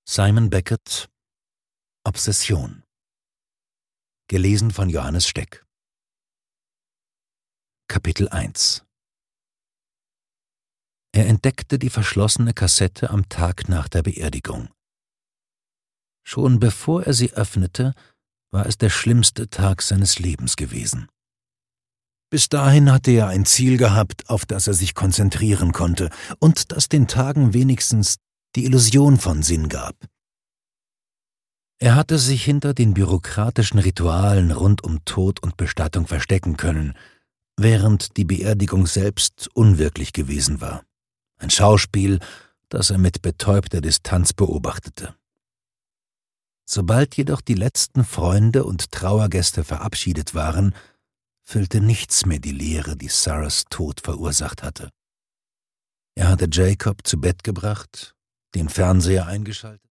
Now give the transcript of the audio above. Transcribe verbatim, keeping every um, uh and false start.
Simon Beckett Obsession. Gelesen von Johannes Steck. Kapitel eins. Er entdeckte die verschlossene Kassette am Tag nach der Beerdigung. Schon bevor er sie öffnete, war es der schlimmste Tag seines Lebens gewesen. Bis dahin hatte er ein Ziel gehabt, auf das er sich konzentrieren konnte und das den Tagen wenigstens die Illusion von Sinn gab. Er hatte sich hinter den bürokratischen Ritualen rund um Tod und Bestattung verstecken können, während die Beerdigung selbst unwirklich gewesen war. Ein Schauspiel, das er mit betäubter Distanz beobachtete. Sobald jedoch die letzten Freunde und Trauergäste verabschiedet waren, füllte nichts mehr die Leere, die Sarahs Tod verursacht hatte. Er hatte Jacob zu Bett gebracht, den Fernseher eingeschaltet